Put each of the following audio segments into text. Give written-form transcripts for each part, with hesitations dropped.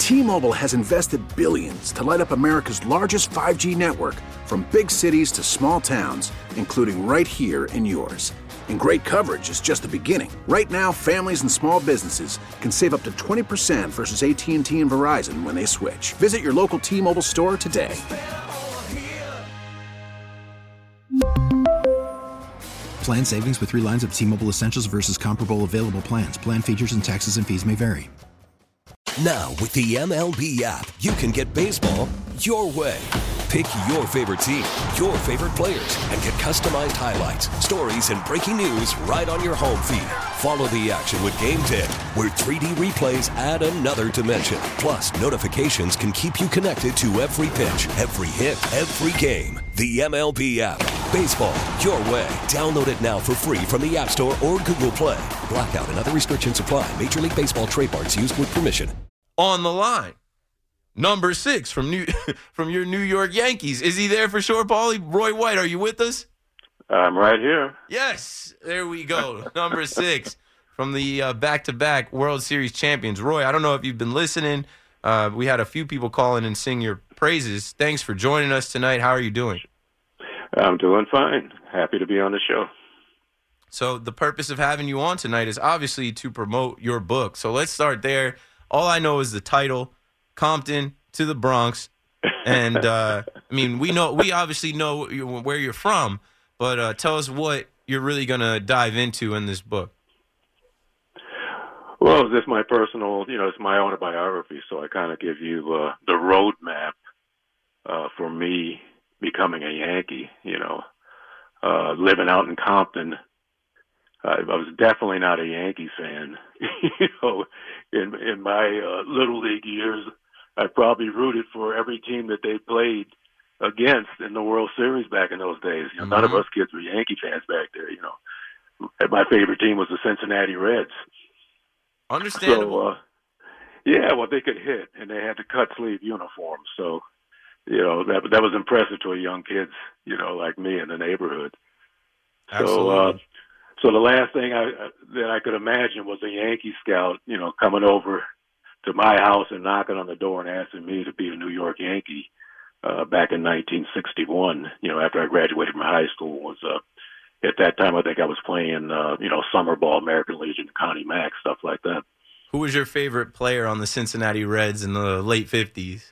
T-Mobile has invested billions to light up America's largest 5G network, from big cities to small towns, including right here in yours. And great coverage is just the beginning. Right now, families and small businesses can save up to 20% versus AT&T and Verizon when they switch. Visit your local T-Mobile store today. Plan savings with 3 lines of T-Mobile Essentials versus comparable available plans. Plan features and taxes and fees may vary. Now, with the MLB app, you can get baseball your way. Pick your favorite team, your favorite players, and get customized highlights, stories, and breaking news right on your home feed. Follow the action with Game Day, where 3D replays add another dimension. Plus, notifications can keep you connected to every pitch, every hit, every game. The MLB app. Baseball your way. Download it now for free from the App Store or Google Play. Blackout and other restrictions apply. Major League Baseball trademarks used with permission. On the line, number 6 from your New York Yankees. Is he there for sure, Paulie? Roy White, are you with us? I'm right here. Yes, there we go. Number 6 from the back-to-back World Series champions. Roy, I don't know if you've been listening. We had a few people call in and sing your praises. Thanks for joining us tonight. How are you doing? I'm doing fine. Happy to be on the show. So the purpose of having you on tonight is obviously to promote your book. So let's start there. All I know is the title, Compton to the Bronx. And, I mean, we obviously know where you're from, but tell us what you're really going to dive into in this book. Well, this is my personal, it's my autobiography, so I kind of give you the roadmap for me becoming a Yankee, living out in Compton. I was definitely not a Yankee fan. In my Little League years, I probably rooted for every team that they played against in the World Series back in those days. None of us kids were Yankee fans back there. My favorite team was the Cincinnati Reds. Understandable. So, they could hit, and they had the cut sleeve uniforms. So, that was impressive to young kids, like me in the neighborhood. Absolutely. So the last thing that I could imagine was a Yankee scout, coming over to my house and knocking on the door and asking me to be a New York Yankee back in 1961. After I graduated from high school, was at that time I think I was playing, summer ball, American Legion, Connie Mack, stuff like that. Who was your favorite player on the Cincinnati Reds in the late 50s?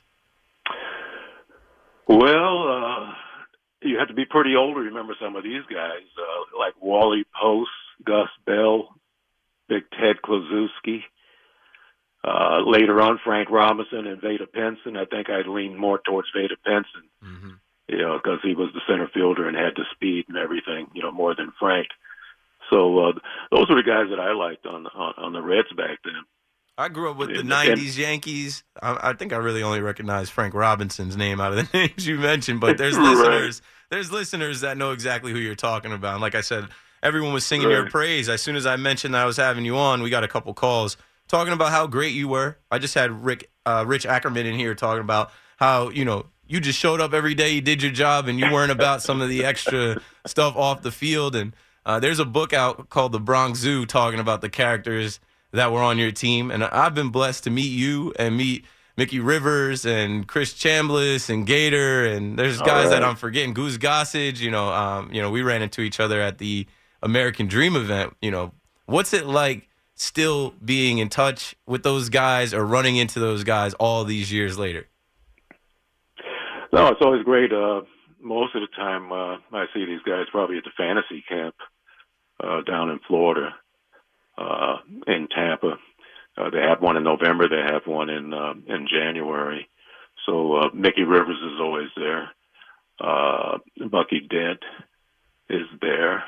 Well, you have to be pretty old to remember some of these guys, like Wally Post, Gus Bell, Big Ted Kluszewski. Later on, Frank Robinson and Vada Pinson. I think I'd lean more towards Vada Pinson, because he was the center fielder and had the speed and everything, more than Frank. So those were the guys that I liked on the Reds back then. I grew up with the 90s Yankees. I think I really only recognize Frank Robinson's name out of the names you mentioned, but there's listeners. There's listeners that know exactly who you're talking about. And like I said, everyone was singing your praise. As soon as I mentioned that I was having you on, we got a couple calls talking about how great you were. I just had Rich Ackerman in here talking about how, you just showed up every day, you did your job, and you weren't about some of the extra stuff off the field. And there's a book out called The Bronx Zoo talking about the characters that were on your team. And I've been blessed to meet you and meet Mickey Rivers and Chris Chambliss and Gator, and there's guys that I'm forgetting. Goose Gossage, we ran into each other at the American Dream event. What's it like still being in touch with those guys or running into those guys all these years later? No, it's always great. Most of the time, I see these guys probably at the fantasy camp down in Florida, in Tampa. They have one in November. They have one in January. So Mickey Rivers is always there. Bucky Dent is there.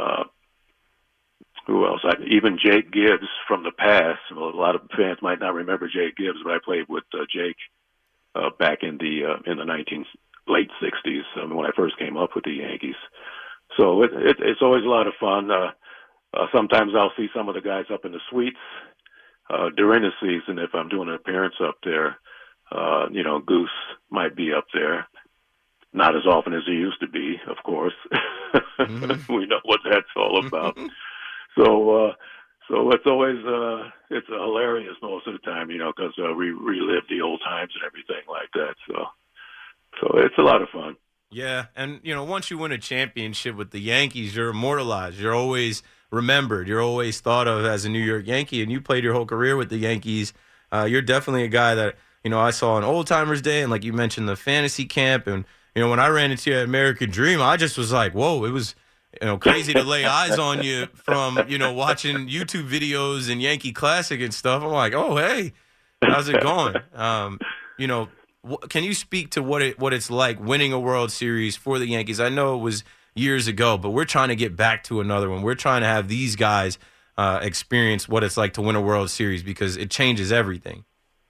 Who else? Even Jake Gibbs from the past. Well, a lot of fans might not remember Jake Gibbs, but I played with Jake back in the late '60s when I first came up with the Yankees. So it's always a lot of fun. Sometimes I'll see some of the guys up in the suites during the season if I'm doing an appearance up there. Goose might be up there. Not as often as he used to be, of course. Mm-hmm. We know what that's all about. So So it's always it's hilarious most of the time, because we relive the old times and everything like that. So it's a lot of fun. Yeah, and once you win a championship with the Yankees, you're immortalized. You're always remembered. You're always thought of as a New York Yankee, and you played your whole career with the Yankees. You're definitely a guy that I saw on Old Timers Day, and like you mentioned, the fantasy camp, and when I ran into you at American Dream, I just was like, whoa, it was crazy to lay eyes on you from watching YouTube videos and Yankee Classic and stuff. I'm like, oh hey, how's it going? Can you speak to what it's like winning a World Series for the Yankees? I know it was years ago, but we're trying to get back to another one. We're trying to have these guys experience what it's like to win a World Series because it changes everything.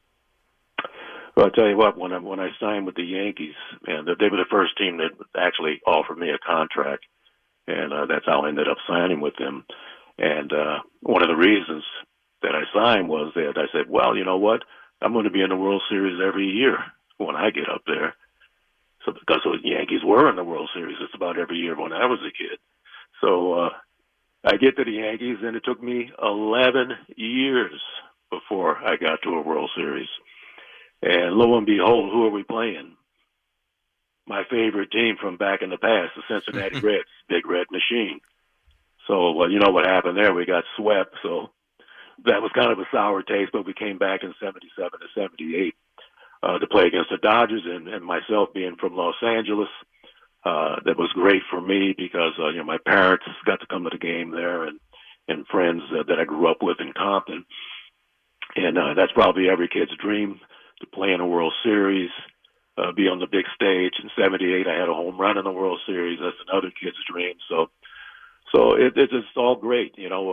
Well, I'll tell you what, when I signed with the Yankees, and they were the first team that actually offered me a contract, and that's how I ended up signing with them. And one of the reasons that I signed was that I said, well, you know what, I'm going to be in the World Series every year when I get up there. So because the Yankees were in the World Series just about every year when I was a kid. So I get to the Yankees, and it took me 11 years before I got to a World Series. And lo and behold, who are we playing? My favorite team from back in the past, the Cincinnati Reds, Big Red Machine. So, well, you know what happened there? We got swept. So that was kind of a sour taste, but we came back in 77 to 78 to play against the Dodgers, and myself being from Los Angeles, that was great for me because, my parents got to come to the game there and friends that I grew up with in Compton. And that's probably every kid's dream, to play in a World Series, be on the big stage. In 78, I had a home run in the World Series. That's another kid's dream. So it's just all great.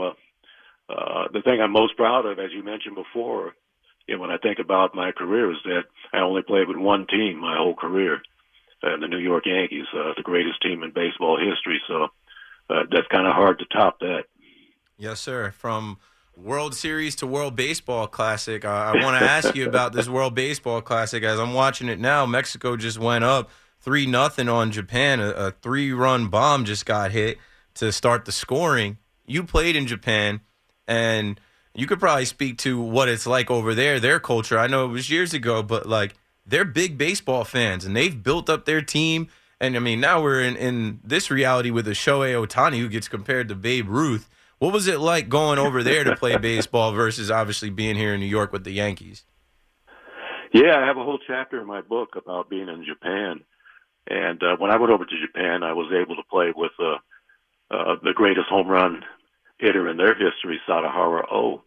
The thing I'm most proud of, as you mentioned before, when I think about my career, is that I only played with one team my whole career, the New York Yankees, the greatest team in baseball history. So that's kind of hard to top that. Yes, sir. From World Series to World Baseball Classic, I want to ask you about this World Baseball Classic. As I'm watching it now, Mexico just went up 3-0 on Japan. A 3-run bomb just got hit to start the scoring. You played in Japan, and you could probably speak to what it's like over there, their culture. I know it was years ago, but they're big baseball fans, and they've built up their team. And I mean, now we're in this reality with a Shohei Ohtani who gets compared to Babe Ruth. What was it like going over there to play baseball versus obviously being here in New York with the Yankees? Yeah, I have a whole chapter in my book about being in Japan. And when I went over to Japan, I was able to play with the greatest home run hitter in their history, Sadaharu Oh.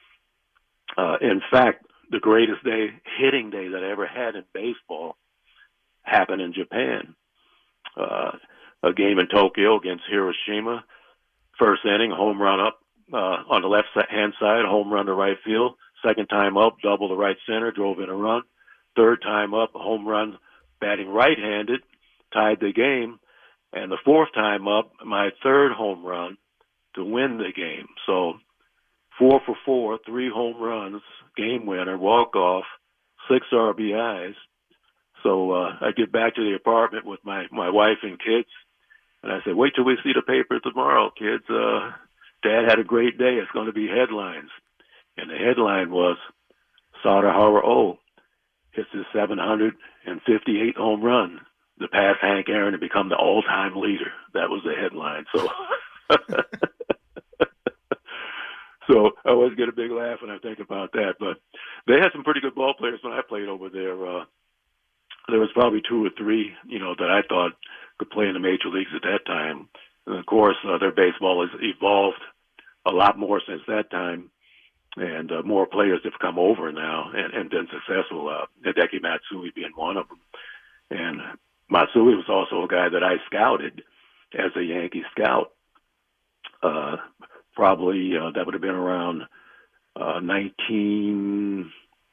In fact, the greatest hitting day that I ever had in baseball happened in Japan. A game in Tokyo against Hiroshima. First inning, home run up on the left-hand side, home run to right field. Second time up, double to right center, drove in a run. Third time up, home run, batting right-handed, tied the game. And the fourth time up, my third home run to win the game. So 4 for 4, 3 home runs, game winner, walk-off, 6 RBIs. So I get back to the apartment with my wife and kids. And I said, wait till we see the paper tomorrow, kids. Dad had a great day. It's going to be headlines. And the headline was, Sadaharu Oh hits his 758th home run to pass Hank Aaron and become the all-time leader. That was the headline. So so I always get a big laugh when I think about that. But they had some pretty good ball players when I played over there. There was probably 2 or 3, that I thought could play in the major leagues at that time. And, of course, their baseball has evolved a lot more since that time, and more players have come over now and been successful, Hideki Matsui being one of them. And Matsui was also a guy that I scouted as a Yankee scout. Probably that would have been around 1993,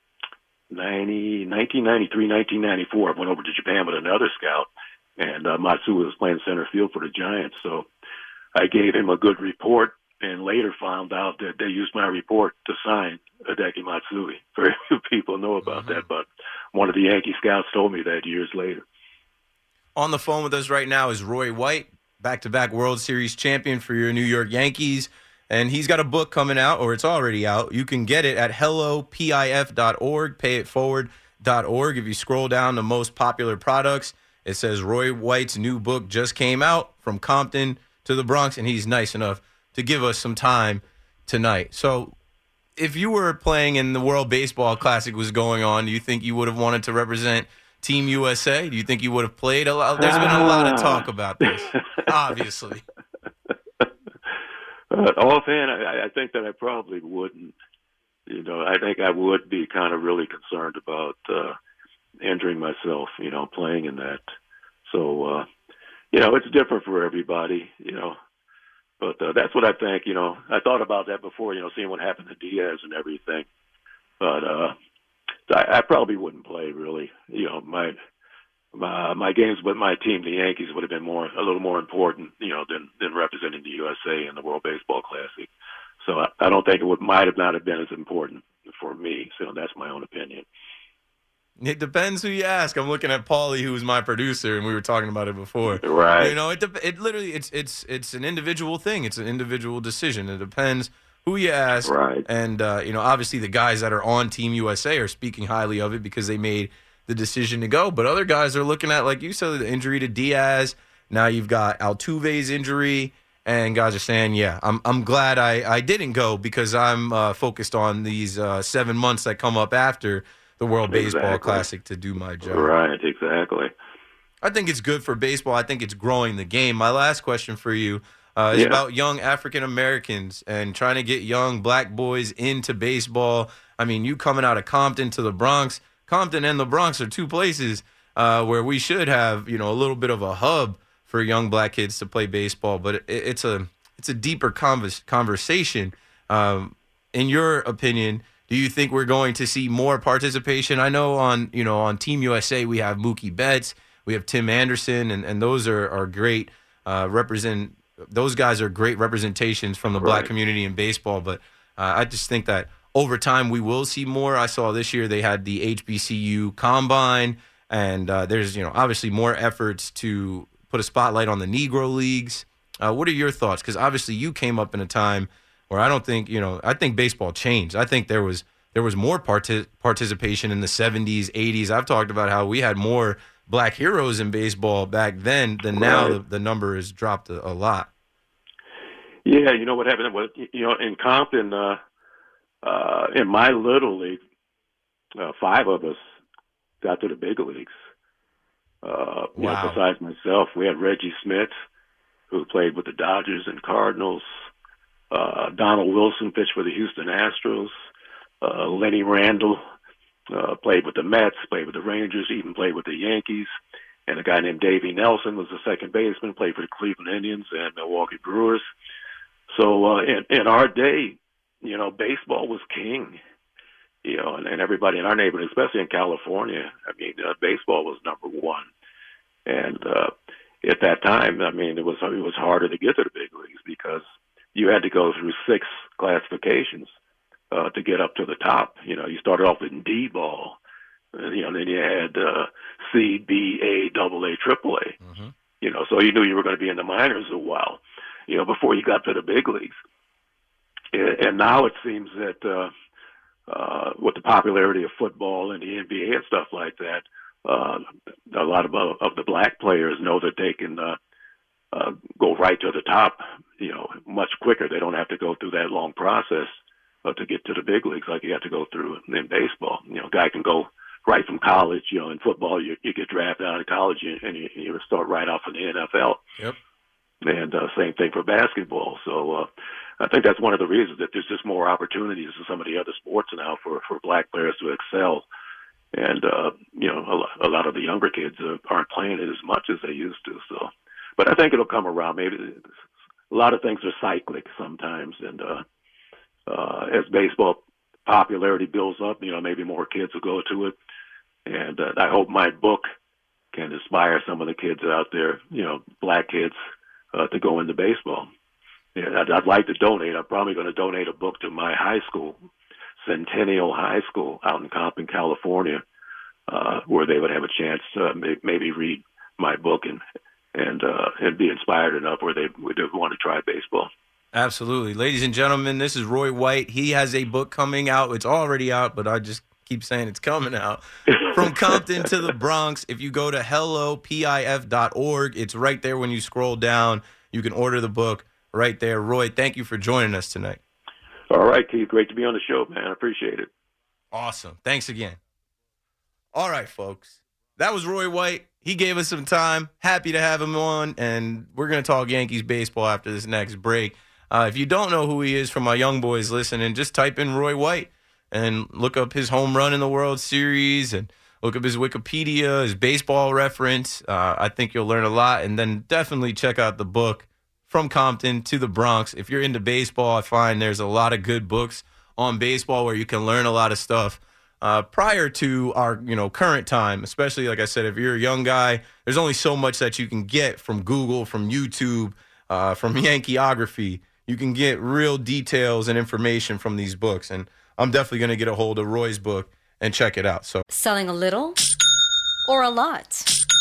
1994. I went over to Japan with another scout, and Matsui was playing center field for the Giants. So I gave him a good report, and later found out that they used my report to sign Hideki Matsui. Very few people know about that, but one of the Yankee scouts told me that years later. On the phone with us right now is Roy White, back-to-back World Series champion for your New York Yankees. And he's got a book coming out, or it's already out. You can get it at hellopif.org, payitforward.org. If you scroll down the most popular products, it says Roy White's new book just came out, From Compton to the Bronx, and he's nice enough to give us some time tonight. So if you were playing and the World Baseball Classic was going on, do you think you would have wanted to represent Team USA? Do you think you would have played a lot? There's been a lot of talk about this, obviously. Offhand, I think that I probably wouldn't. I think I would be kind of really concerned about injuring myself, playing in that. So, it's different for everybody, But that's what I think, I thought about that before, seeing what happened to Diaz and everything. But I probably wouldn't play, really. My games with my team, the Yankees, would have been a little more important, than representing the USA in the World Baseball Classic. So I don't think might have not have been as important for me. So that's my own opinion. It depends who you ask. I'm looking at Paulie, who was my producer, and we were talking about it before. Right. It literally it's an individual thing. It's an individual decision. It depends who you ask. Right. And obviously the guys that are on Team USA are speaking highly of it because they made the decision to go. But other guys are looking at, like you said, the injury to Diaz. Now you've got Altuve's injury, and guys are saying, yeah, I'm glad I didn't go because I'm focused on these 7 months that come up after the World Baseball Classic to do my job. Right, exactly. I think it's good for baseball. I think it's growing the game. My last question for you is about young African Americans and trying to get young black boys into baseball. I mean, you coming out of Compton to the Bronx. Compton and the Bronx are two places where we should have, a little bit of a hub for young black kids to play baseball. But it's a deeper conversation. In your opinion, do you think we're going to see more participation? I know on Team USA we have Mookie Betts, we have Tim Anderson, and those are great those guys are great representations from the black community in baseball. But I just think that over time we will see more. I saw this year they had the HBCU Combine, and there's obviously more efforts to put a spotlight on the Negro Leagues. What are your thoughts? Because obviously you came up in a time where I don't think, I think baseball changed. I think there was more participation in the 70s, 80s. I've talked about how we had more black heroes in baseball back then than now. The number has dropped a lot. Yeah, what happened was, in Compton, in my little league, 5 of us got to the big leagues. Besides myself, we had Reggie Smith, who played with the Dodgers and Cardinals. Donald Wilson pitched for the Houston Astros. Lenny Randall played with the Mets, played with the Rangers, even played with the Yankees. And a guy named Davey Nelson was the second baseman, played for the Cleveland Indians and Milwaukee Brewers. So in our day, baseball was king. And everybody in our neighborhood, especially in California, baseball was number one. And at that time, it was harder to get to the big leagues because you had to go through 6 classifications to get up to the top. You started off in D-ball, then you had C, B, A, AA, AAA. Mm-hmm. So you knew you were going to be in the minors a while, before you got to the big leagues. And now it seems that with the popularity of football and the NBA and stuff like that, a lot of the black players know that they can go right to the top, much quicker. They don't have to go through that long process to get to the big leagues like you have to go through in baseball. A guy can go right from college. In football, you get drafted out of college and you start right off in the NFL. Yep. And same thing for basketball. So I think that's one of the reasons that there's just more opportunities in some of the other sports now for black players to excel. And, a lot of the younger kids aren't playing it as much as they used to. So, but I think it'll come around. Maybe a lot of things are cyclic sometimes. And as baseball popularity builds up, maybe more kids will go to it. And I hope my book can inspire some of the kids out there, black kids, to go into baseball. Yeah, I'd like to donate. I'm probably going to donate a book to my high school, Centennial High School out in Compton, California, where they would have a chance to maybe read my book and be inspired enough where they would want to try baseball. Absolutely. Ladies and gentlemen, this is Roy White. He has a book coming out. It's already out, but I just keep saying it's coming out. From Compton to the Bronx. If you go to hellopif.org, it's right there when you scroll down. You can order the book right there. Roy, thank you for joining us tonight. All right, Keith. Great to be on the show, man. I appreciate it. Awesome. Thanks again. All right, folks. That was Roy White. He gave us some time. Happy to have him on, and we're going to talk Yankees baseball after this next break. If you don't know who he is, from my young boys listening, just type in Roy White and look up his home run in the World Series and look up his Wikipedia, his baseball reference. I think you'll learn a lot. And then definitely check out the book, From Compton to the Bronx. If you're into baseball, I find there's a lot of good books on baseball where you can learn a lot of stuff. Prior to our, current time, especially, like I said, if you're a young guy, there's only so much that you can get from Google, from YouTube, from Yankeeography. You can get real details and information from these books, and I'm definitely going to get a hold of Roy's book and check it out. So, selling a little or a lot?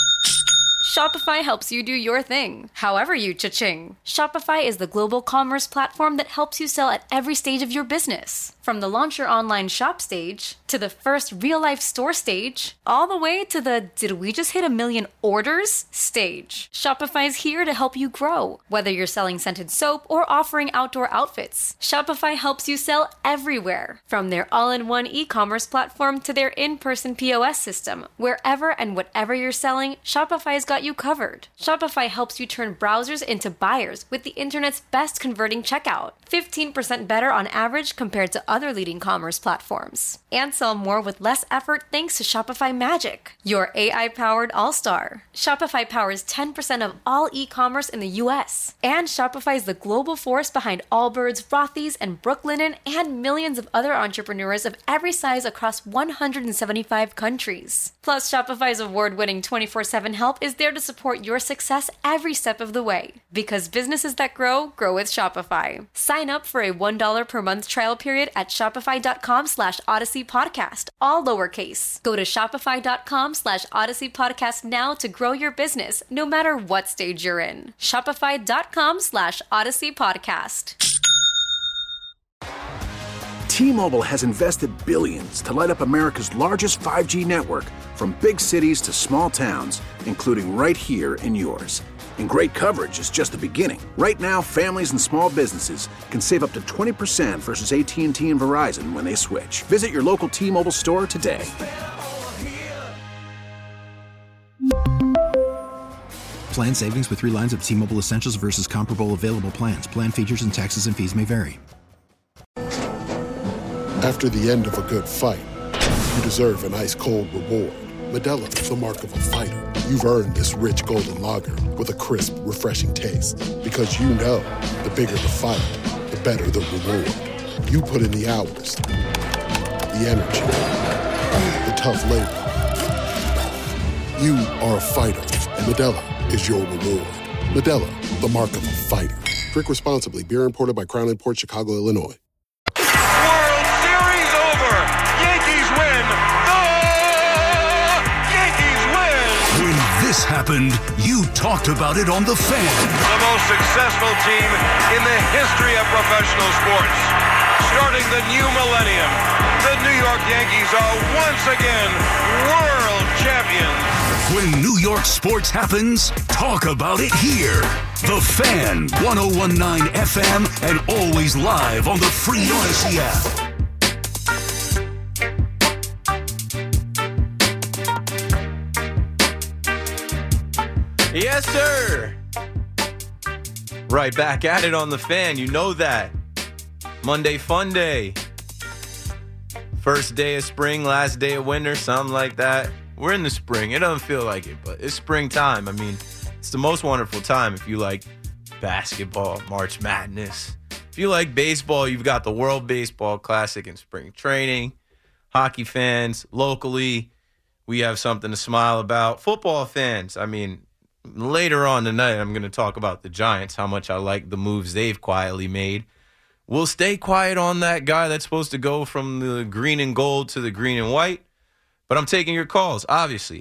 Shopify helps you do your thing, however you cha-ching. Shopify is the global commerce platform that helps you sell at every stage of your business. From the launch your online shop stage, to the first real-life store stage, all the way to the did we just hit 1 million orders stage. Shopify's here to help you grow. Whether you're selling scented soap or offering outdoor outfits, Shopify helps you sell everywhere. From their all-in-one e-commerce platform to their in-person POS system, wherever and whatever you're selling, Shopify's got you covered. Shopify helps you turn browsers into buyers with the internet's best converting checkout. 15% better on average compared to other leading commerce platforms. And sell more with less effort thanks to Shopify Magic, your AI-powered all-star. Shopify powers 10% of all e-commerce in the U.S. And Shopify is the global force behind Allbirds, Rothy's, and Brooklinen, and millions of other entrepreneurs of every size across 175 countries. Plus, Shopify's award-winning 24/7 help is there to support your success every step of the way. Because businesses that grow, grow with Shopify. Sign up for a $1 per month trial period at shopify.com/Odyssey Podcast, all lowercase. Go to shopify.com/Odyssey Podcast now to grow your business, no matter what stage you're in. Shopify.com/Odyssey Podcast. T-Mobile has invested billions to light up America's largest 5G network, from big cities to small towns, including right here in yours. And great coverage is just the beginning. Right now, families and small businesses can save up to 20% versus AT&T and Verizon when they switch. Visit your local T-Mobile store today. Plan savings with 3 lines of T-Mobile Essentials versus comparable available plans. Plan features and taxes and fees may vary. After the end of a good fight, you deserve an ice-cold reward. Modelo is the mark of a fighter. You've earned this rich golden lager with a crisp, refreshing taste. Because you know, the bigger the fight, the better the reward. You put in the hours, the energy, the tough labor. You are a fighter, and Modelo is your reward. Modelo, the mark of a fighter. Drink responsibly. Beer imported by Crown Imports, Chicago, Illinois. This happened, you talked about it on The Fan. The most successful team in the history of professional sports. Starting the new millennium, the New York Yankees are once again world champions. When New York sports happens, talk about it here. The Fan, 101.9 FM, and always live on the free Odyssey app. Yes, sir. Right back at it on The Fan. You know that. Monday Fun Day. First day of spring, last day of winter, something like that. We're in the spring. It doesn't feel like it, but it's springtime. I mean, it's the most wonderful time if you like basketball, March Madness. If you like baseball, you've got the World Baseball Classic and spring training. Hockey fans, locally, we have something to smile about. Football fans, I mean, later on tonight, I'm going to talk about the Giants, how much I like the moves they've quietly made. We'll stay quiet on that guy that's supposed to go from the green and gold to the green and white. But I'm taking your calls, obviously.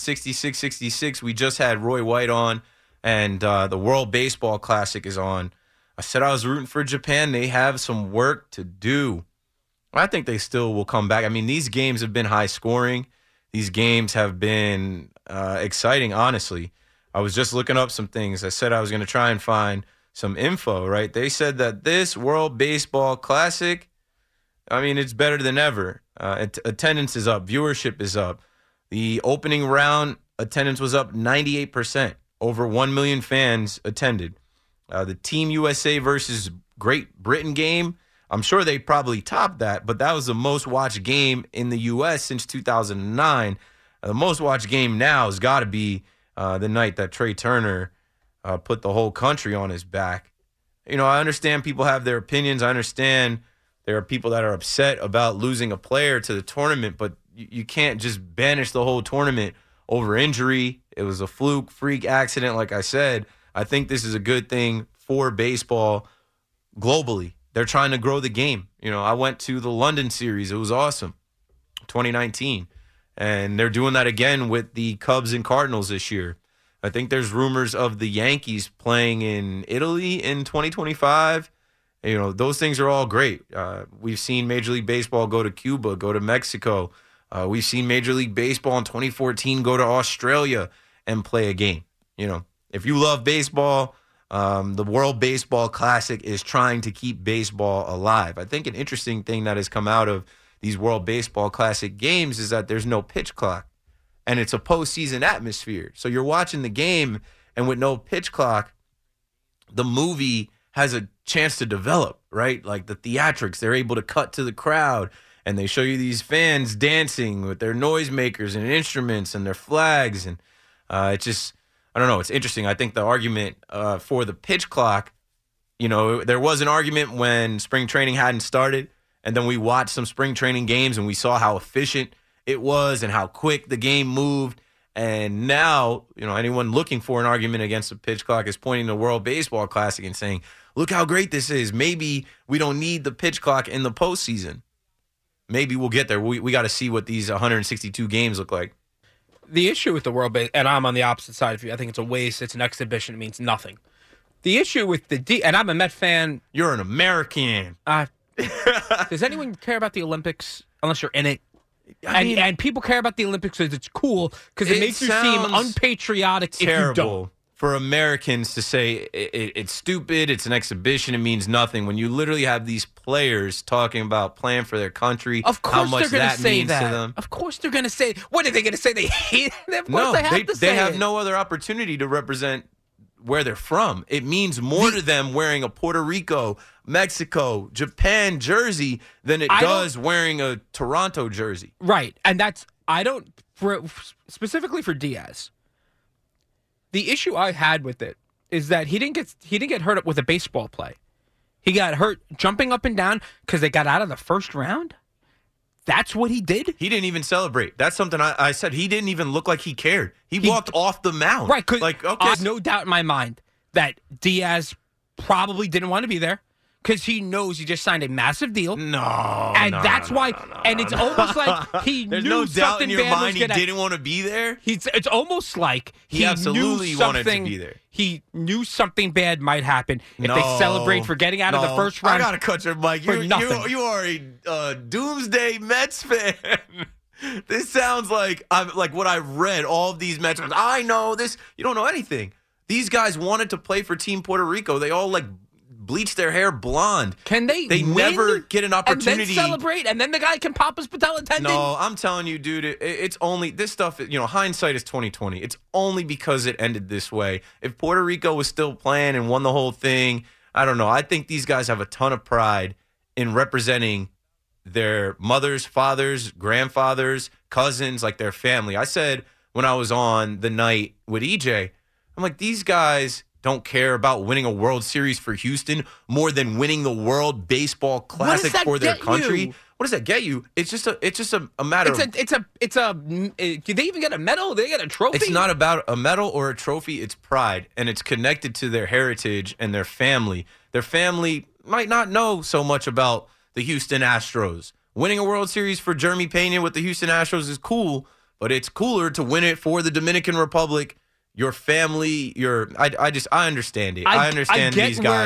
877-337-6666. We just had Roy White on, and the World Baseball Classic is on. I said I was rooting for Japan. They have some work to do. I think they still will come back. I mean, these games have been high scoring. These games have been exciting, honestly. I was just looking up some things. I said I was going to try and find some info, right? They said that this World Baseball Classic, I mean, it's better than ever. Attendance is up. Viewership is up. The opening round attendance was up 98%. Over 1 million fans attended. The Team USA versus Great Britain game, I'm sure they probably topped that, but that was the most watched game in the U.S. since 2009. The most watched game now has got to be the night that Trey Turner put the whole country on his back. You know, I understand people have their opinions. I understand there are people that are upset about losing a player to the tournament, but you can't just banish the whole tournament over injury. It was a fluke, freak accident, like I said. I think this is a good thing for baseball globally. They're trying to grow the game. You know, I went to the London series. It was awesome, 2019. And they're doing that again with the Cubs and Cardinals this year. I think there's rumors of the Yankees playing in Italy in 2025. You know, those things are all great. We've seen Major League Baseball go to Cuba, go to Mexico. We've seen Major League Baseball in 2014 go to Australia and play a game. You know, if you love baseball, the World Baseball Classic is trying to keep baseball alive. I think an interesting thing that has come out of these World Baseball Classic games is that there's no pitch clock, and it's a postseason atmosphere. So you're watching the game, and with no pitch clock, the movie has a chance to develop, right? Like the theatrics, they're able to cut to the crowd, and they show you these fans dancing with their noisemakers and instruments and their flags, and it's just, I don't know, it's interesting. I think the argument for the pitch clock, you know, there was an argument when spring training hadn't started, and then we watched some spring training games and we saw how efficient it was and how quick the game moved. And now, you know, anyone looking for an argument against the pitch clock is pointing to the World Baseball Classic and saying, look how great this is. Maybe we don't need the pitch clock in the postseason. Maybe we'll get there. We got to see what these 162 games look like. The issue with the World Baseball, and I'm on the opposite side of you. I think it's a waste. It's an exhibition. It means nothing. The issue with and I'm a Met fan. You're an American. Does anyone care about the Olympics unless you're in it? And people care about the Olympics because it's cool, because it makes you seem unpatriotic. Terrible if you don't. For Americans to say it's stupid, it's an exhibition, it means nothing. When you literally have these players talking about playing for their country, of course how much they're that means that. to them. Of course they're going to say, what are they going to say? They hate it? Of course they have no other opportunity to represent where they're from. It means more to them wearing a Puerto Rico, Mexico, Japan jersey than it does wearing a Toronto jersey. Right. And specifically for Diaz, the issue I had with it is that he didn't get hurt with a baseball play. He got hurt jumping up and down because they got out of the first round. That's what he did? He didn't even celebrate. That's something I said. He didn't even look like he cared. He walked off the mound. Right. Like, okay. I have no doubt in my mind that Diaz probably didn't want to be there because he knows he just signed a massive deal. That's why. And it's almost like he There's knew no doubt in your bad mind he didn't want to be there. It's almost like he absolutely knew wanted to be there. He knew something bad might happen if they celebrate for getting out of the first round. I gotta cut your mic. You are a doomsday Mets fan. This sounds like what I've read. All of these Mets fans. I know this. You don't know anything. These guys wanted to play for Team Puerto Rico. They all bleach their hair blonde. Can they win never get an opportunity and then celebrate, and then the guy can pop his patella tendon? No, I'm telling you, dude, it's only this stuff. You know, hindsight is 20/20. It's only because it ended this way. If Puerto Rico was still playing and won the whole thing, I don't know. I think these guys have a ton of pride in representing their mothers, fathers, grandfathers, cousins, like their family. I said when I was on the night with EJ, I'm like, these guys don't care about winning a World Series for Houston more than winning the World Baseball Classic for their country. What does that get you? It's just a matter of. Do they even get a medal? Do they get a trophy? It's not about a medal or a trophy. It's pride, and it's connected to their heritage and their family. Their family might not know so much about the Houston Astros. Winning a World Series for Jeremy Pena with the Houston Astros is cool, but it's cooler to win it for the Dominican Republic. Your family, I understand it. I understand these guys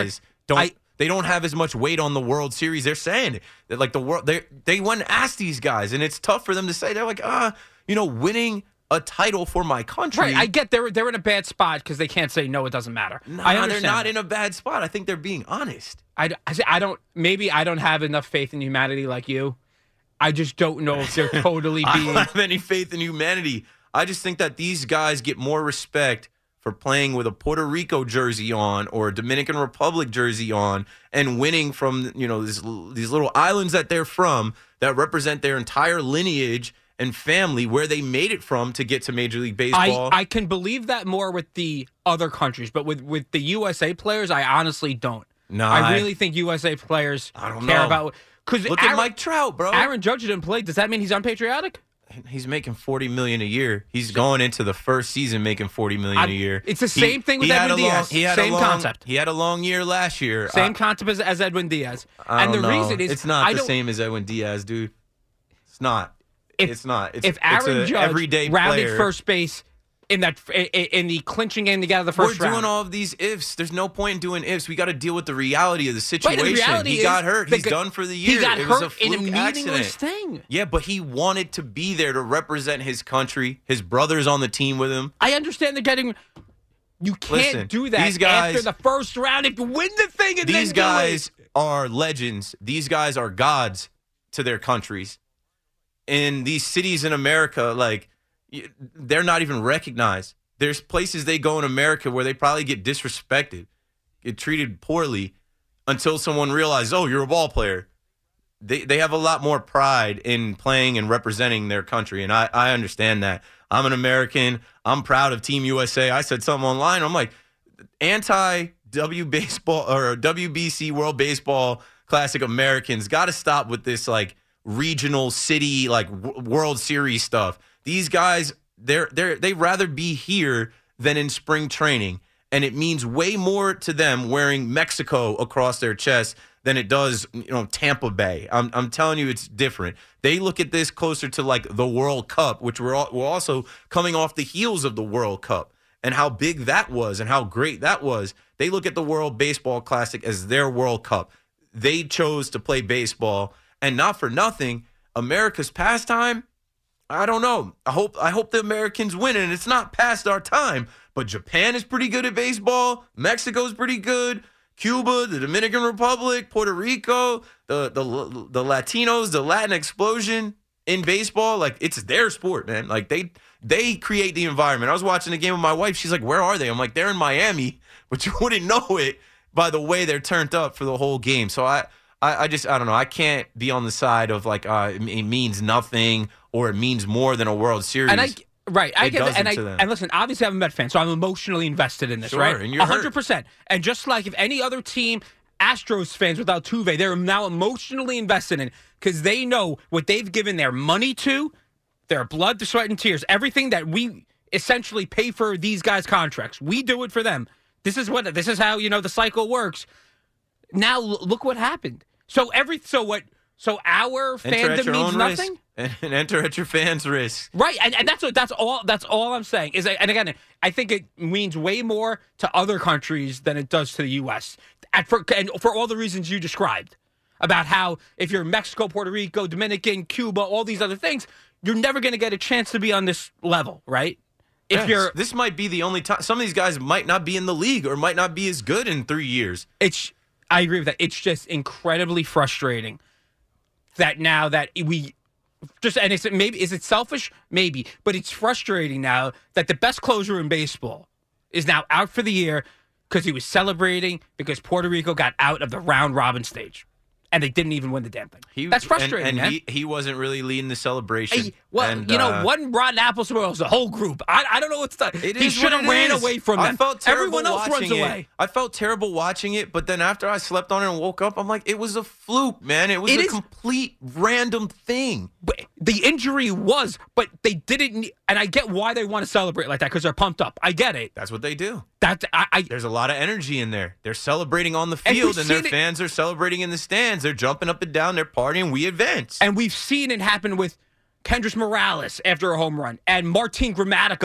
They don't have as much weight on the World Series. They're saying it. That, like, the world, they went and asked these guys, and it's tough for them to say. They're like, winning a title for my country. Right, I get they're in a bad spot because they can't say no, it doesn't matter. No, I understand they're not in a bad spot. I think they're being honest. I don't have enough faith in humanity like you. I just don't know if they're totally being. I don't have any faith in humanity. I just think that these guys get more respect for playing with a Puerto Rico jersey on or a Dominican Republic jersey on and winning from, these little islands that they're from that represent their entire lineage and family, where they made it from to get to Major League Baseball. I can believe that more with the other countries, but with the USA players, I honestly don't. No, I really think USA players care about. Look at Mike Trout, bro. Aaron Judge didn't play. Does that mean he's unpatriotic? He's making $40 million a year. He's going into the first season making $40 million a year. It's the same thing with Edwin Diaz. Same concept. He had a long year last year. Same concept as Edwin Diaz. And the reason is it's not the same as Edwin Diaz, dude. It's not. It's not. If Aaron Judge rounded first base in the clinching game to get out of the first round. We're doing all of these ifs. There's no point in doing ifs. We got to deal with the reality of the situation. He got hurt. He's done for the year. He got hurt was a fluke in a meaningless thing. Yeah, but he wanted to be there to represent his country. His brother's on the team with him. I understand they're getting. You can't do that these guys, after the first round. If you win the thing, and these guys are legends. These guys are gods to their countries. In these cities in America, they're not even recognized. There's places they go in America where they probably get disrespected, get treated poorly until someone realizes, oh, you're a ball player. They have a lot more pride in playing and representing their country, and I understand that. I'm an American. I'm proud of Team USA. I said something online. I'm like, WBC World Baseball Classic Americans got to stop with this regional city World Series stuff. These guys, they'd rather be here than in spring training, and it means way more to them wearing Mexico across their chest than it does, Tampa Bay. I'm telling you, it's different. They look at this closer to the World Cup, which we're also coming off the heels of the World Cup and how big that was and how great that was. They look at the World Baseball Classic as their World Cup. They chose to play baseball. And not for nothing, America's pastime, I don't know. I hope the Americans win, and it's not past our time. But Japan is pretty good at baseball. Mexico's pretty good. Cuba, the Dominican Republic, Puerto Rico, the Latinos, the Latin explosion in baseball. It's their sport, man. They create the environment. I was watching a game with my wife. She's like, where are they? I'm like, they're in Miami. But you wouldn't know it by the way they're turned up for the whole game. So I don't know. I can't be on the side of it means nothing or it means more than a World Series. And I get that. And listen, obviously I'm a Met fan, so I'm emotionally invested in this, sure, right? And you're 100%. And just like if any other team, Astros fans without Tuve, they're now emotionally invested in because they know what they've given their money to, their blood, sweat, and tears, everything that we essentially pay for these guys' contracts. We do it for them. This is how the cycle works. Now look what happened. So our fandom means nothing. And enter at your fans' risk. Right, and that's all I'm saying is. And again, I think it means way more to other countries than it does to the U.S. And for all the reasons you described about how if you're Mexico, Puerto Rico, Dominican, Cuba, all these other things, you're never going to get a chance to be on this level, right? This might be the only time. Some of these guys might not be in the league or might not be as good in 3 years. I agree with that. It's just incredibly frustrating that now that we just, and is it selfish? Maybe. But it's frustrating now that the best closer in baseball is now out for the year because he was celebrating because Puerto Rico got out of the round robin stage. And they didn't even win the damn thing. That's frustrating, and he wasn't really leading the celebration. One rotten apple spoils the whole group. I don't know what's done. He should have ran away from them. Everyone else runs away. I felt terrible watching it, but then after I slept on it and woke up, I'm like, it was a fluke, man. It was a complete random thing. But the injury was, but they didn't. And I get why they want to celebrate like that because they're pumped up. I get it. That's what they do. There's a lot of energy in there. They're celebrating on the field, and their fans are celebrating in the stands. They're jumping up and down. They're partying. We advance. And we've seen it happen with Kendrys Morales after a home run and Martin Gramatica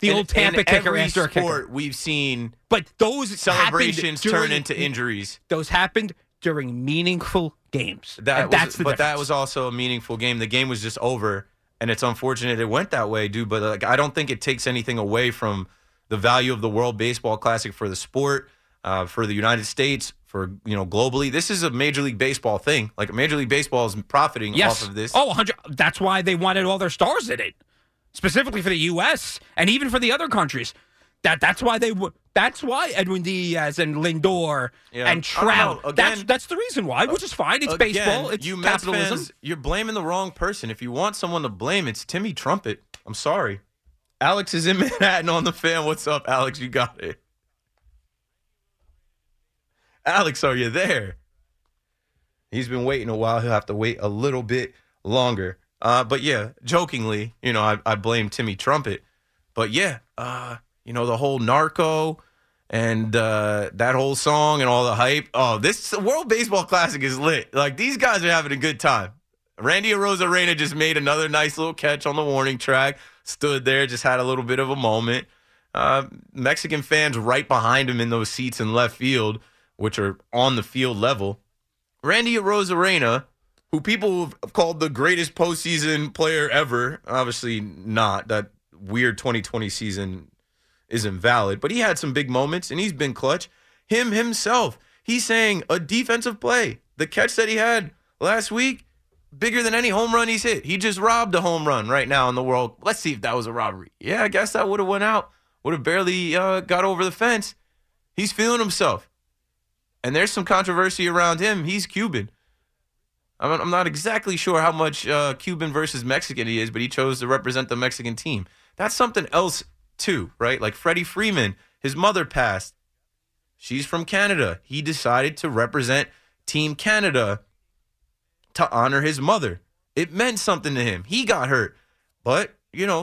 the old Tampa kicker in after a kicker. sport, we've seen but those celebrations turn into injuries. Those happened during meaningful games. That was also a meaningful game. The game was just over, and it's unfortunate it went that way, dude. But I don't think it takes anything away from the value of the World Baseball Classic for the sport, for the United States, for globally. This is a Major League Baseball thing. Like Major League Baseball is profiting off of this. 100. That's why they wanted all their stars in it, specifically for the U.S. and even for the other countries. That's why That's why Edwin Diaz and Lindor and Trout. Again, that's the reason why, which is fine. It's baseball. It's you Mets capitalism. fans, you're blaming the wrong person. If you want someone to blame, it's Timmy Trumpet. I'm sorry. Alex is in Manhattan on the Fan. What's up, Alex? You got it. Alex, are you there? He's been waiting a while. He'll have to wait a little bit longer. But yeah, jokingly, I blame Timmy Trumpet. But yeah, the whole narco and that whole song and all the hype. Oh, this World Baseball Classic is lit. Like, these guys are having a good time. Randy Arozarena just made another nice little catch on the warning track. Stood there, just had a little bit of a moment. Mexican fans right behind him in those seats in left field, which are on the field level. Randy Arozarena, who people have called the greatest postseason player ever. Obviously not. That weird 2020 season isn't valid, but he had some big moments, and he's been clutch. Himself, he's saying a defensive play. The catch that he had last week, bigger than any home run he's hit. He just robbed a home run right now in the world. Let's see if that was a robbery. Yeah, I guess that would have went out. Would have barely got over the fence. He's feeling himself. And there's some controversy around him. He's Cuban. I'm not exactly sure how much Cuban versus Mexican he is, but he chose to represent the Mexican team. That's something else, too, right? Like Freddie Freeman, his mother passed. She's from Canada. He decided to represent Team Canada to honor his mother. It meant something to him. He got hurt. But,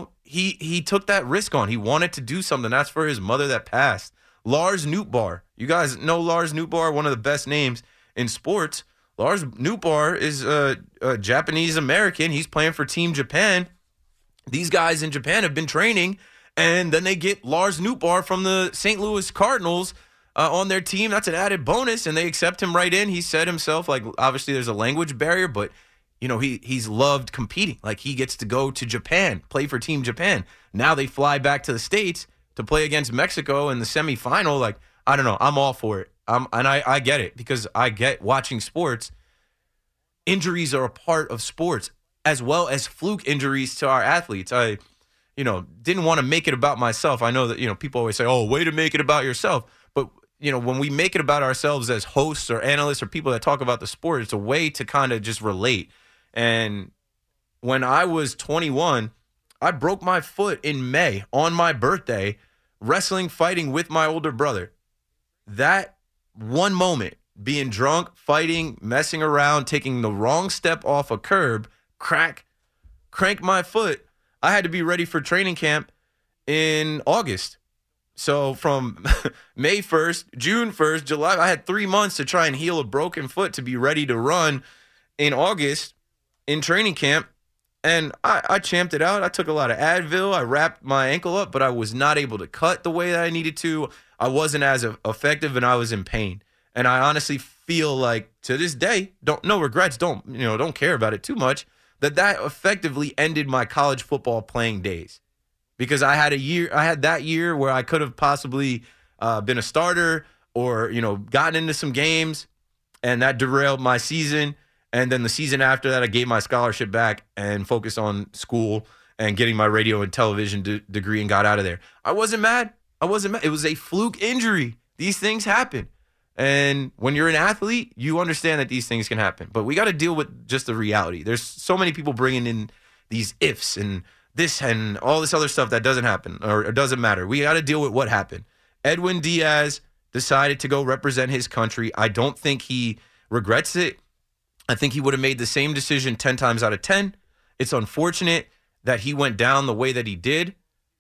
he took that risk on. He wanted to do something. That's for his mother that passed. Lars Nootbaar. You guys know Lars Nootbaar, one of the best names in sports. Lars Nootbaar is a Japanese-American. He's playing for Team Japan. These guys in Japan have been training, and then they get Lars Nootbaar from the St. Louis Cardinals on their team. That's an added bonus, and they accept him right in. He said himself, like, obviously there's a language barrier, but, he's loved competing. Like, he gets to go to Japan, play for Team Japan. Now they fly back to the States to play against Mexico in the semifinal. Like, I don't know. I'm all for it. And I get it, because I get watching sports. Injuries are a part of sports, as well as fluke injuries to our athletes. I, didn't want to make it about myself. I know that, people always say, oh, way to make it about yourself. But, when we make it about ourselves as hosts or analysts or people that talk about the sport, it's a way to kind of just relate. And when I was 21, I broke my foot in May on my birthday, fighting with my older brother. That one moment, being drunk, fighting, messing around, taking the wrong step off a curb, crank my foot. I had to be ready for training camp in August. So from May 1st, June 1st, July, I had 3 months to try and heal a broken foot to be ready to run in August in training camp. And I champed it out. I took a lot of Advil. I wrapped my ankle up, but I was not able to cut the way that I needed to. I wasn't as effective, and I was in pain. And I honestly feel like, to this day, no regrets, don't care about it too much, that effectively ended my college football playing days. Because I had that year where I could have possibly been a starter or, gotten into some games, and that derailed my season. And then the season after that, I gave my scholarship back and focused on school and getting my radio and television degree and got out of there. I wasn't mad. It was a fluke injury. These things happen. And when you're an athlete, you understand that these things can happen. But we got to deal with just the reality. There's so many people bringing in these ifs and this and all this other stuff that doesn't happen or doesn't matter. We got to deal with what happened. Edwin Diaz decided to go represent his country. I don't think he regrets it. I think he would have made the same decision 10 times out of 10. It's unfortunate that he went down the way that he did.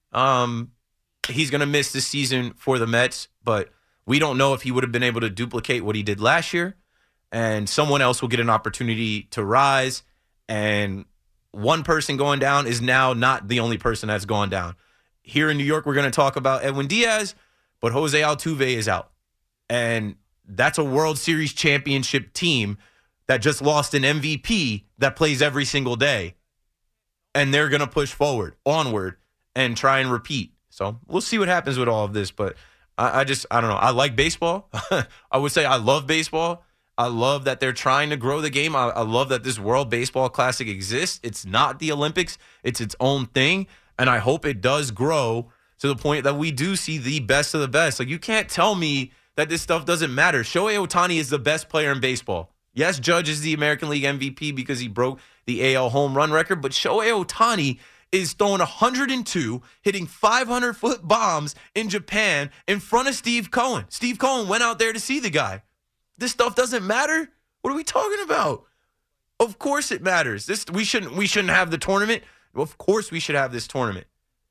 He's going to miss this season for the Mets, but we don't know if he would have been able to duplicate what he did last year. And someone else will get an opportunity to rise. And one person going down is now not the only person that's gone down. here in New York, we're going to talk about Edwin Diaz, but Jose Altuve is out. And that's a World Series championship team that just lost an MVP that plays every single day. And they're going to push forward, onward, and try and repeat. So we'll see what happens with all of this. But I don't know. I like baseball. I would say I love baseball. I love that they're trying to grow the game. I love that this World Baseball Classic exists. It's not the Olympics. It's its own thing. And I hope it does grow to the point that we do see the best of the best. Like, you can't tell me that this stuff doesn't matter. Shohei Ohtani is the best player in baseball. Yes, Judge is the American League MVP because he broke the AL home run record, but Shohei Ohtani is throwing 102, hitting 500-foot bombs in Japan in front of Steve Cohen. Steve Cohen went out there to see the guy. This stuff doesn't matter? What are we talking about? Of course it matters. We shouldn't have the tournament. Of course we should have this tournament.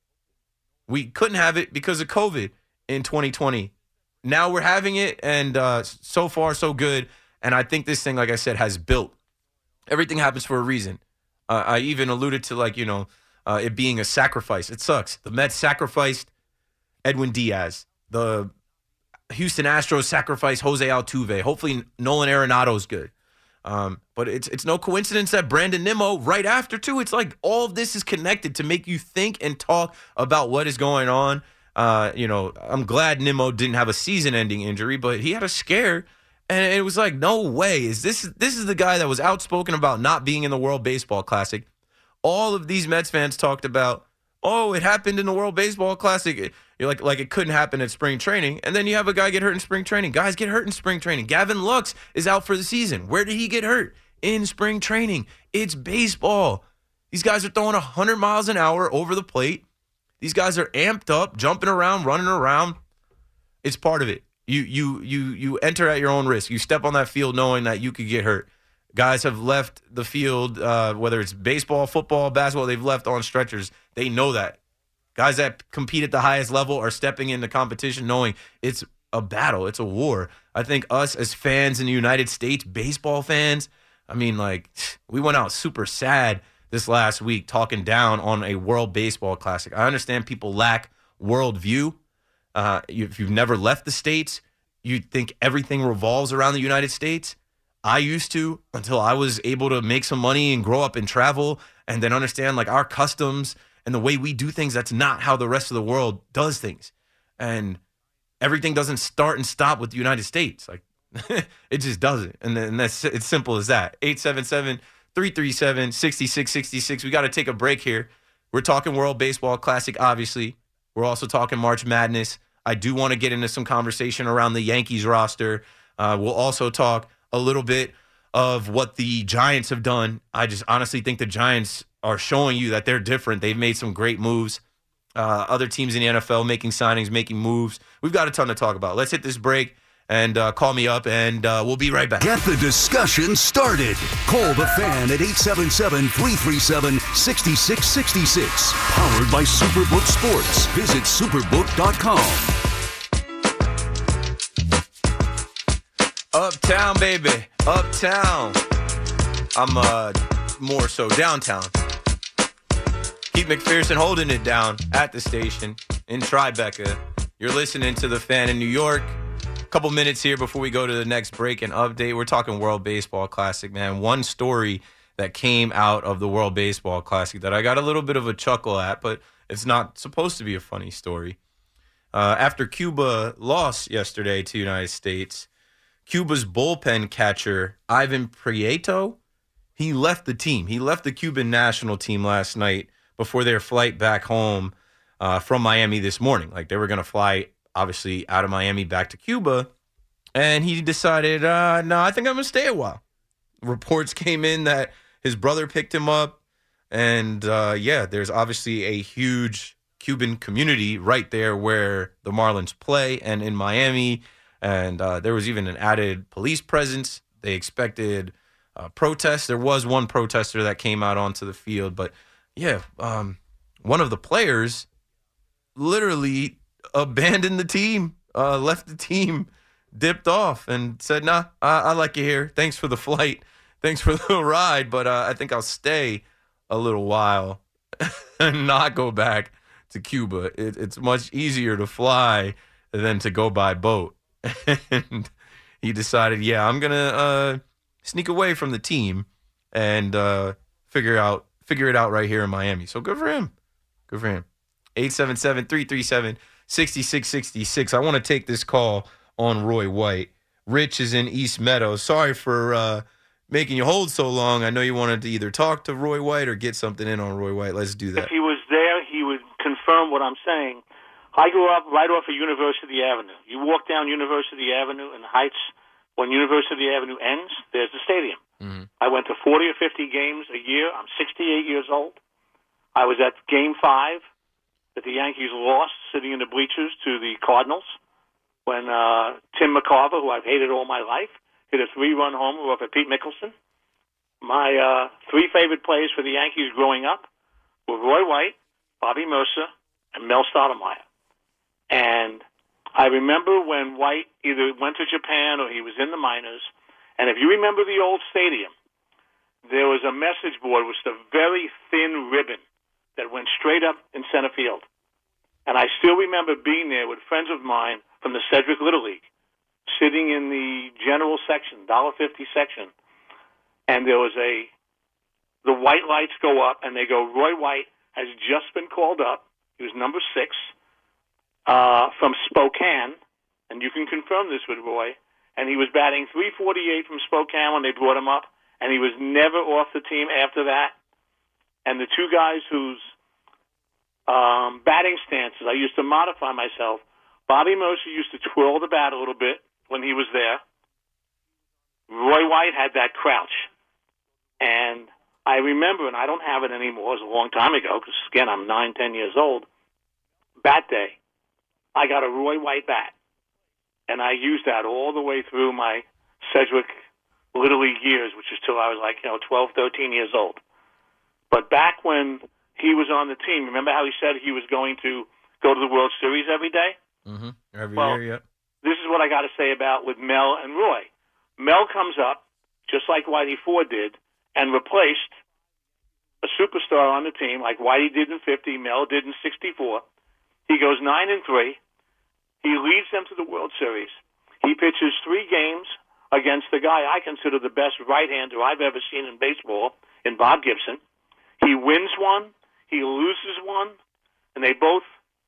We couldn't have it because of COVID in 2020. Now we're having it, and so far so good. And I think this thing, like I said, has built. Everything happens for a reason. I even alluded to, it being a sacrifice. It sucks. The Mets sacrificed Edwin Diaz. The Houston Astros sacrificed Jose Altuve. Hopefully Nolan Arenado's good. But it's no coincidence that Brandon Nimmo right after, too. It's like all of this is connected to make you think and talk about what is going on. I'm glad Nimmo didn't have a season-ending injury, but he had a scare. And it was like, no way. This is the guy that was outspoken about not being in the World Baseball Classic. All of these Mets fans talked about, it happened in the World Baseball Classic. You're like it couldn't happen at spring training. And then you have a guy get hurt in spring training. Guys get hurt in spring training. Gavin Lux is out for the season. Where did he get hurt? In spring training. It's baseball. These guys are throwing 100 miles an hour over the plate. These guys are amped up, jumping around, running around. It's part of it. You enter at your own risk. You step on that field knowing that you could get hurt. Guys have left the field, whether it's baseball, football, basketball, they've left on stretchers. They know that. Guys that compete at the highest level are stepping into competition knowing it's a battle. It's a war. I think us as fans in the United States, baseball fans, we went out super sad this last week talking down on a World Baseball Classic. I understand people lack worldview. If you've never left the States, you think everything revolves around the United States. I used to, until I was able to make some money and grow up and travel and then understand our customs and the way we do things. That's not how the rest of the world does things. And everything doesn't start and stop with the United States. It just doesn't. And that's it's simple as that. 877-337-6666. We got to take a break here. We're talking World Baseball Classic, obviously. We're also talking March Madness. I do want to get into some conversation around the Yankees roster. We'll also talk a little bit of what the Giants have done. I just honestly think the Giants are showing you that they're different. They've made some great moves. Other teams in the NFL making signings, making moves. We've got a ton to talk about. Let's hit this break and call me up, and we'll be right back. Get the discussion started. Call the Fan at 877-337-6666. Powered by Superbook Sports. Visit superbook.com. Uptown, baby. Uptown. I'm more so downtown. Keith McPherson holding it down at the station in Tribeca. You're listening to The Fan in New York. A couple minutes here before we go to the next break and update. We're talking World Baseball Classic, man. One story that came out of the World Baseball Classic that I got a little bit of a chuckle at, but it's not supposed to be a funny story. After Cuba lost yesterday to the United States, Cuba's bullpen catcher, Ivan Prieto, he left the team. He left the Cuban national team last night before their flight back home from Miami this morning. They were going to fly, obviously, out of Miami back to Cuba. And he decided, no, I think I'm going to stay a while. Reports came in that his brother picked him up. And, there's obviously a huge Cuban community right there where the Marlins play and in Miami. And there was even an added police presence. They expected protests. There was one protester that came out onto the field. But, one of the players literally abandoned the team, left the team, dipped off, and said, nah, I like you here. Thanks for the flight. Thanks for the ride. But I think I'll stay a little while and not go back to Cuba. It's much easier to fly than to go by boat. And he decided, I'm going to sneak away from the team and figure it out right here in Miami. So good for him. Good for him. 877-337-6666. I want to take this call on Roy White. Rich is in East Meadow. Sorry for making you hold so long. I know you wanted to either talk to Roy White or get something in on Roy White. Let's do that. If he was there, he would confirm what I'm saying. I grew up right off of University Avenue. You walk down University Avenue in the Heights. When University Avenue ends, there's the stadium. Mm-hmm. I went to 40 or 50 games a year. I'm 68 years old. I was at Game 5 that the Yankees lost, sitting in the bleachers to the Cardinals, when Tim McCarver, who I've hated all my life, hit a 3-run homer off of Pete Mickelson. My 3 favorite players for the Yankees growing up were Roy White, Bobby Mercer, and Mel Stoudemire. And I remember when White either went to Japan or he was in the minors, and if you remember the old stadium, there was a message board with a very thin ribbon that went straight up in center field. And I still remember being there with friends of mine from the Sedgwick Little League, sitting in the general section, $1.50 section, and there was the white lights go up, and they go, Roy White has just been called up. He was number 6 from Spokane, and you can confirm this with Roy, and he was batting .348 from Spokane when they brought him up, and he was never off the team after that. And the 2 guys whose batting stances I used to modify myself, Bobby Mercer used to twirl the bat a little bit when he was there. Roy White had that crouch. And I remember, and I don't have it anymore, it was a long time ago, because, again, I'm 9-10 years old, bat day, I got a Roy White bat. And I used that all the way through my Sedgwick Little League years, which is till I was 12, 13 years old. But back when he was on the team, remember how he said he was going to go to the World Series every day? Mm-hmm. Every year, yeah. This is what I got to say about with Mel and Roy. Mel comes up, just like Whitey Ford did, and replaced a superstar on the team, like Whitey did in 50, Mel did in 64. He goes 9-3. He leads them to the World Series. He pitches 3 games against the guy I consider the best right-hander I've ever seen in baseball, in Bob Gibson. He wins one, he loses one, and they both,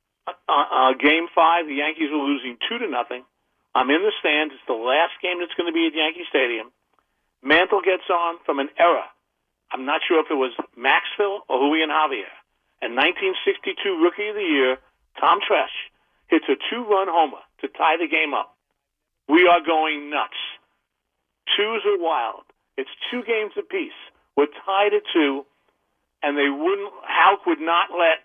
Game 5, the Yankees were losing 2-0. I'm in the stands. It's the last game that's going to be at Yankee Stadium. Mantle gets on from an error. I'm not sure if it was Maxfield or Julian Javier. And 1962 Rookie of the Year, Tom Tresh, hits a 2-run homer to tie the game up. We are going nuts. 2s are wild. It's 2 games apiece. We're tied at 2, and they wouldn't. Houck would not let.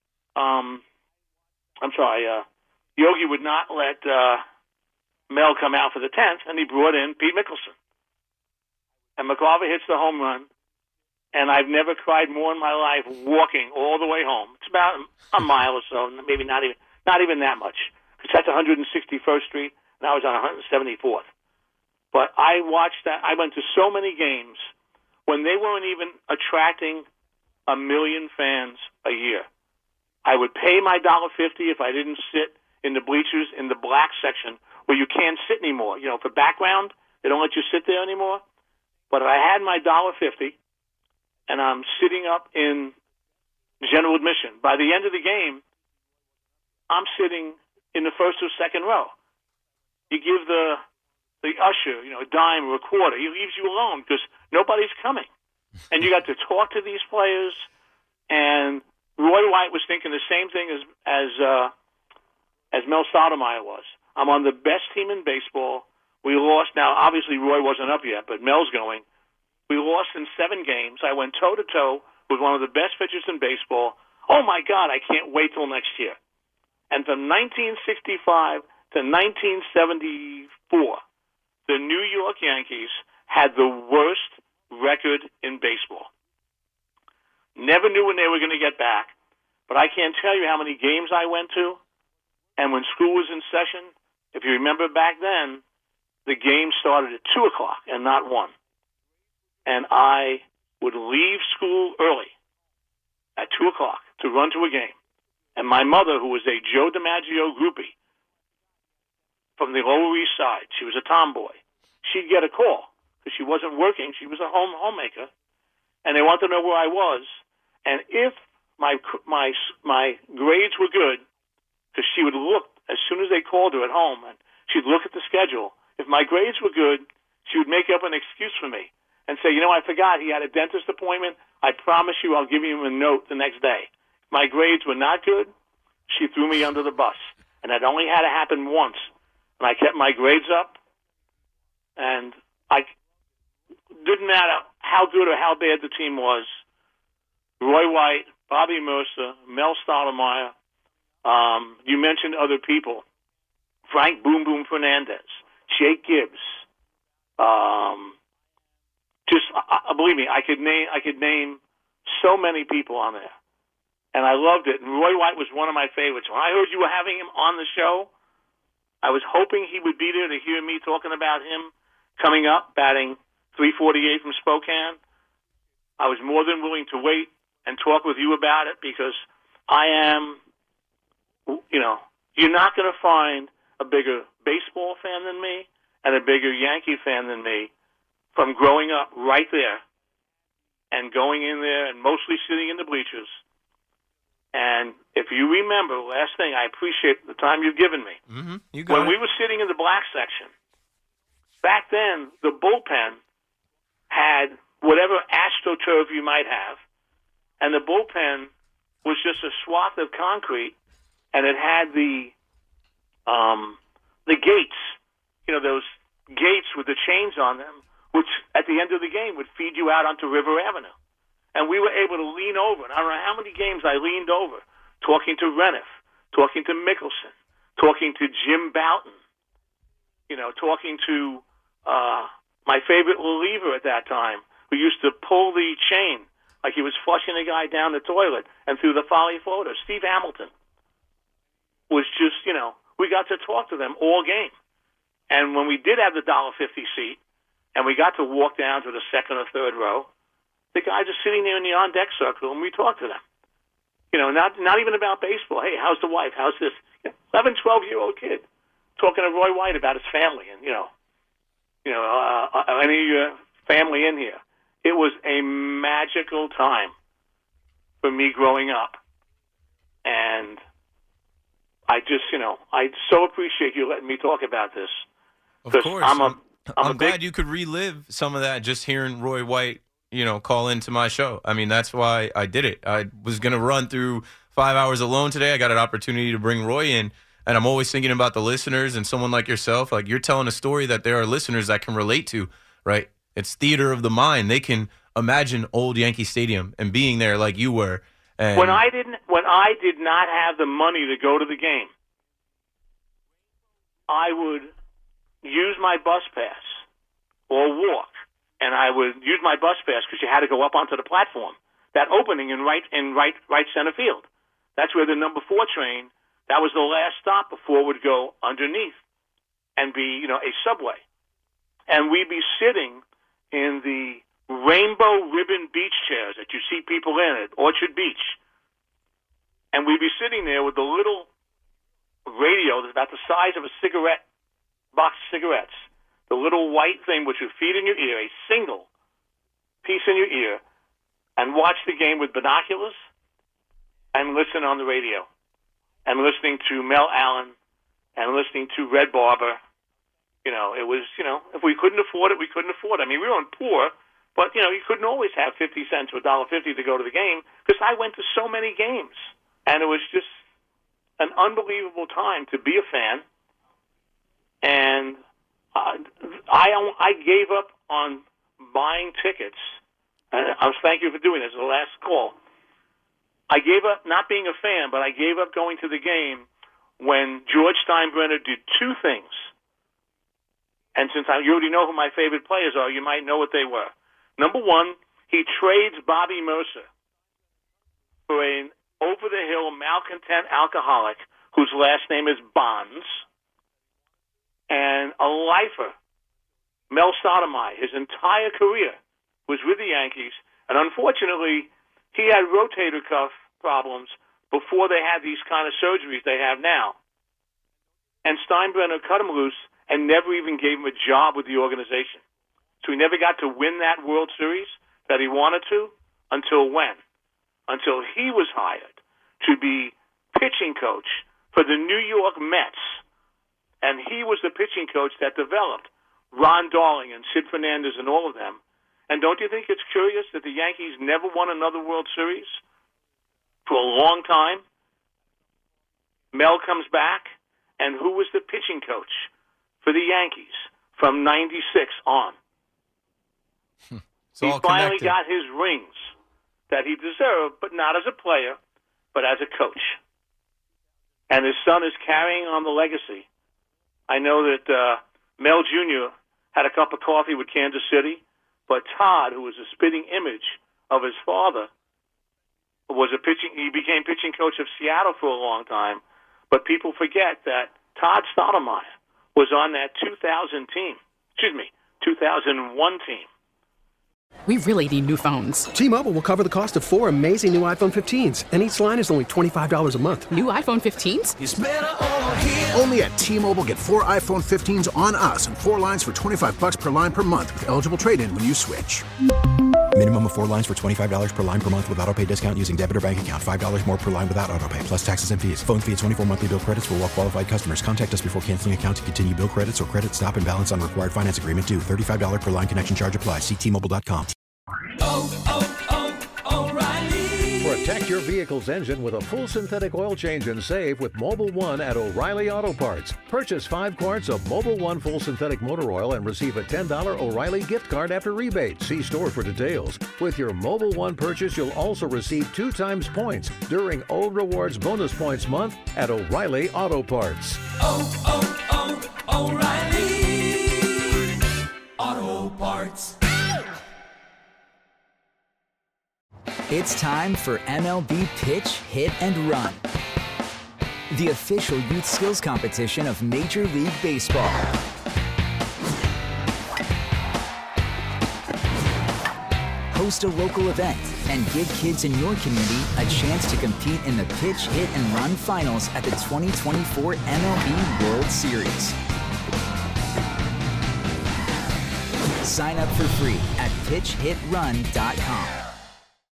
Yogi would not let Mel come out for the 10th, and he brought in Pete Mickelson. And McCarver hits the home run, and I've never cried more in my life walking all the way home. It's about a mile or so, maybe not even that much. It's at 161st Street, and I was on 174th. But I watched that. I went to so many games when they weren't even attracting 1 million fans a year. I would pay my $1.50 if I didn't sit in the bleachers in the black section where you can't sit anymore. You know, for background, they don't let you sit there anymore. But if I had my $1.50 and I'm sitting up in general admission, by the end of the game, I'm sitting in the first or second row. You give the usher, a dime or a quarter. He leaves you alone because nobody's coming. And you got to talk to these players. And Roy White was thinking the same thing as Mel Stoudemire was. I'm on the best team in baseball. We lost. Now, obviously, Roy wasn't up yet, but Mel's going. We lost in 7 games. I went toe-to-toe with one of the best pitchers in baseball. Oh, my God, I can't wait till next year. And from 1965 to 1974, the New York Yankees had the worst record in baseball. Never knew when they were going to get back, but I can't tell you how many games I went to. And when school was in session, if you remember back then, the game started at 2 o'clock and not 1. And I would leave school early at 2 o'clock to run to a game. And my mother, who was a Joe DiMaggio groupie from the Lower East Side, she was a tomboy, she'd get a call because she wasn't working. She was a homemaker, and they wanted to know where I was. And if my grades were good, because she would look as soon as they called her at home, and she'd look at the schedule. If my grades were good, she would make up an excuse for me and say, I forgot he had a dentist appointment. I promise you I'll give him a note the next day. If my grades were not good, she threw me under the bus. And that only had to happen once. And I kept my grades up, and didn't matter how good or how bad the team was. Roy White, Bobby Mercer, Mel Stottlemyre, you mentioned other people, Frank Boom Boom Fernandez, Jake Gibbs. Believe me, I could name so many people on there, and I loved it. And Roy White was one of my favorites. When I heard you were having him on the show, I was hoping he would be there to hear me talking about him coming up, batting .348 from Spokane. I was more than willing to wait and talk with you about it because I am, you're not going to find a bigger baseball fan than me and a bigger Yankee fan than me from growing up right there and going in there and mostly sitting in the bleachers. And if you remember, last thing, I appreciate the time you've given me. Mm-hmm. When we were sitting in the black section, back then, the bullpen had whatever AstroTurf you might have, and the bullpen was just a swath of concrete, and it had the gates, those gates with the chains on them, which at the end of the game would feed you out onto River Avenue. And we were able to lean over. And I don't know how many games I leaned over, talking to Reniff, talking to Mickelson, talking to Jim Bouton, talking to my favorite reliever at that time, who used to pull the chain like he was flushing a guy down the toilet and through the Folly photo. Steve Hamilton was just, we got to talk to them all game. And when we did have the $1.50 seat and we got to walk down to the second or third row, the guys are sitting there in the on-deck circle, and we talk to them. Not even about baseball. Hey, how's the wife? How's this? 11, 12-year-old kid talking to Roy White about his family and, any of your family in here. It was a magical time for me growing up. And I just, I so appreciate you letting me talk about this. Of course. I'm glad you could relive some of that just hearing Roy White, call into my show. I mean, that's why I did it. I was going to run through 5 hours alone today. I got an opportunity to bring Roy in, and I'm always thinking about the listeners and someone like yourself. Like, you're telling a story that there are listeners that can relate to, right? It's theater of the mind. They can imagine old Yankee Stadium and being there like you were. And when I did not have the money to go to the game, I would use my bus pass or walk, and I would use my bus pass because you had to go up onto the platform. That opening in right center field. That's where the number 4 train. That was the last stop before it would go underneath and be a subway, and we'd be sitting in the rainbow ribbon beach chairs that you see people in at Orchard Beach. And we'd be sitting there with the little radio that's about the size of a cigarette box of cigarettes, the little white thing which would feed in your ear, a single piece in your ear, and watch the game with binoculars and listen on the radio and listening to Mel Allen and listening to Red Barber. It was, if we couldn't afford it, we couldn't afford it. I mean, we weren't poor, but, you couldn't always have 50 cents or $1.50 to go to the game because I went to so many games. And it was just an unbelievable time to be a fan. And I gave up on buying tickets. And I was thank you for doing this. The last call. I gave up not being a fan, but I gave up going to the game when George Steinbrenner did 2 things. And since you already know who my favorite players are, you might know what they were. Number 1, he trades Bobby Mercer for an over-the-hill malcontent alcoholic whose last name is Bonds, and a lifer, Mel Stottlemyre. His entire career was with the Yankees, and unfortunately, he had rotator cuff problems before they had these kind of surgeries they have now. And Steinbrenner cut him loose and never even gave him a job with the organization. So he never got to win that World Series that he wanted to until when? Until he was hired to be pitching coach for the New York Mets. And he was the pitching coach that developed Ron Darling and Sid Fernandez and all of them. And don't you think it's curious that the Yankees never won another World Series for a long time? Mel comes back, and who was the pitching coach for the Yankees from 96 on? He finally got his rings that he deserved, but not as a player, but as a coach. And his son is carrying on the legacy. I know that Mel Jr. had a cup of coffee with Kansas City, but Todd, who was a spitting image of his father, he became pitching coach of Seattle for a long time. But people forget that Todd Stoudemire was on that 2001 team. We really need new phones. T-Mobile will cover the cost of 4 amazing new iPhone 15s, and each line is only $25 a month. New iPhone 15s? It's better over here. Only at T-Mobile, get 4 iPhone 15s on us and 4 lines for $25 per line per month with eligible trade-in when you switch. Minimum of 4 lines for $25 per line per month with autopay discount using debit or bank account. $5 more per line without autopay, plus taxes and fees. Phone fee at 24 monthly bill credits for well-qualified customers. Contact us before canceling account to continue bill credits or credit stop and balance on required finance agreement due. $35 per line connection charge applies. See T-Mobile.com. O'Reilly. Protect your vehicle's engine with a full synthetic oil change and save with Mobil 1 at O'Reilly Auto Parts. Purchase 5 quarts of Mobil 1 full synthetic motor oil and receive a $10 O'Reilly gift card after rebate. See store for details. With your Mobil 1 purchase, you'll also receive 2 times points during O Rewards Bonus Points Month at O'Reilly Auto Parts. O'Reilly Auto Parts. It's time for MLB Pitch, Hit, and Run, the official youth skills competition of Major League Baseball. Host a local event and give kids in your community a chance to compete in the Pitch, Hit, and Run finals at the 2024 MLB World Series. Sign up for free at pitchhitrun.com.